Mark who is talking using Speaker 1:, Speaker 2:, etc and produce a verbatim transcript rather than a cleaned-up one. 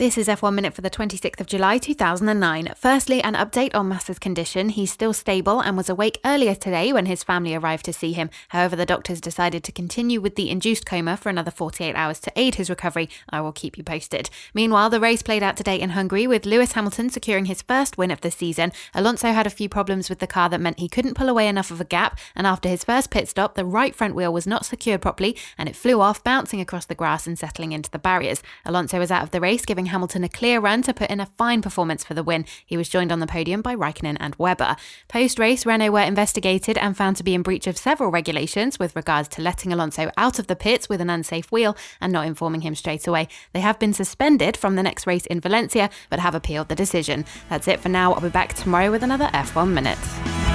Speaker 1: This is F one Minute for the twenty-sixth of July two thousand nine. Firstly, an update on Massa's condition. He's still stable and was awake earlier today when his family arrived to see him. However, the doctors decided to continue with the induced coma for another forty-eight hours to aid his recovery. I will keep you posted. Meanwhile, the race played out today in Hungary with Lewis Hamilton securing his first win of the season. Alonso had a few problems with the car that meant he couldn't pull away enough of a gap, and after his first pit stop, the right front wheel was not secured properly and it flew off, bouncing across the grass and settling into the barriers. Alonso was out of the race, giving Hamilton a clear run to put in a fine performance for the win. He was joined on the podium by Raikkonen and Webber. Post-race, Renault were investigated and found to be in breach of several regulations with regards to letting Alonso out of the pits with an unsafe wheel and not informing him straight away. They have been suspended from the next race in Valencia, but have appealed the decision. That's it for now. I'll be back tomorrow with another F one Minute.